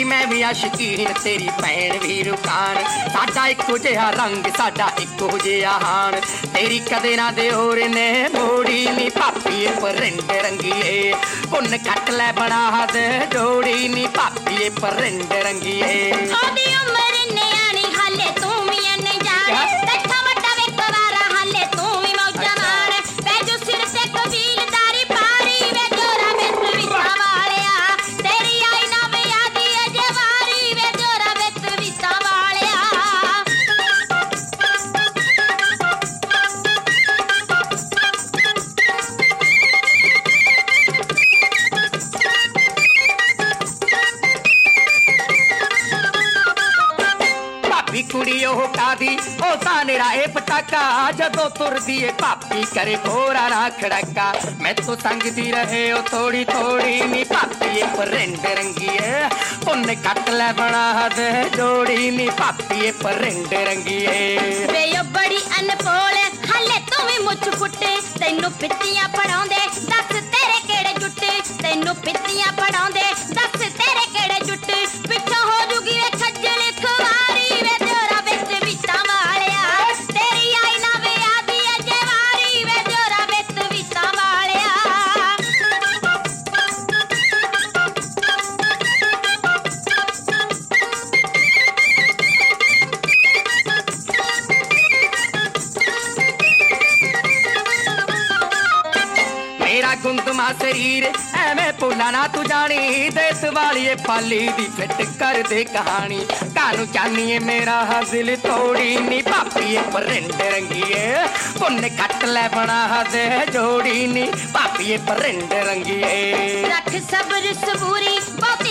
मैं भी आशिकीन तेरी भैन भी रुकान साडा इक्को जिहा रंग साडा इक्को जिहा हाण तेरी कदे ना दे होर ने मोड़ी नी भापी परिंद रंगीए पुन कट लै बना दे जोड़ी नी भापी परिंद रंगीए ओदी उम्र न्याणी हाले तू भी अनजान तट्ठा वड्डा वेख वारा हाले तू भी मौजा मार पैजो सिर ते कबीलदारी पारी वे जोरा बेत विचा वालिया तेरी आई ना वे यादी अजे वारी वे जोरा बेत विचा वालिया भाभी कुड़ी ओह कादी ओ तानेरा ए पटाका जदों तुरदी ए भाभी करे घोरा ना खड़का मैं तो संगदी रहे ओ थोड़ी थोड़ी नी भाभी ए परिंद रंगीए पुन कट लै बना दे जोड़ी नी भाभी ए परिंद रंगीए वे यो बड़ी अनभोल हाले तू भी मुछ फुट्टे तैनू पित्तियां पढ़ाउंदे दस तेरे केड़े जुट्टे तैनू पित्तियां पढ़ाउंदे दस तेरे केड़े जुट्टे पिछों हो जूगी वे खज्जल खुवारी वे जोरा बेत विचा वालिया तेरी आई ना वे आदी अजे वारी वे जोरा बेत विचा वालिया मेरा गुंदमा शरीर एवें भुला ना तू जानी देस वाली पाली दी फिट कर दे कहानी कानू चाहनी मेरा दिल तोड़ी नी भापी परिंद रंगीए पुन कट लै बना दे जोड़ी नी भापी परिंद रंगीए रख सब्र सबूरी बहुती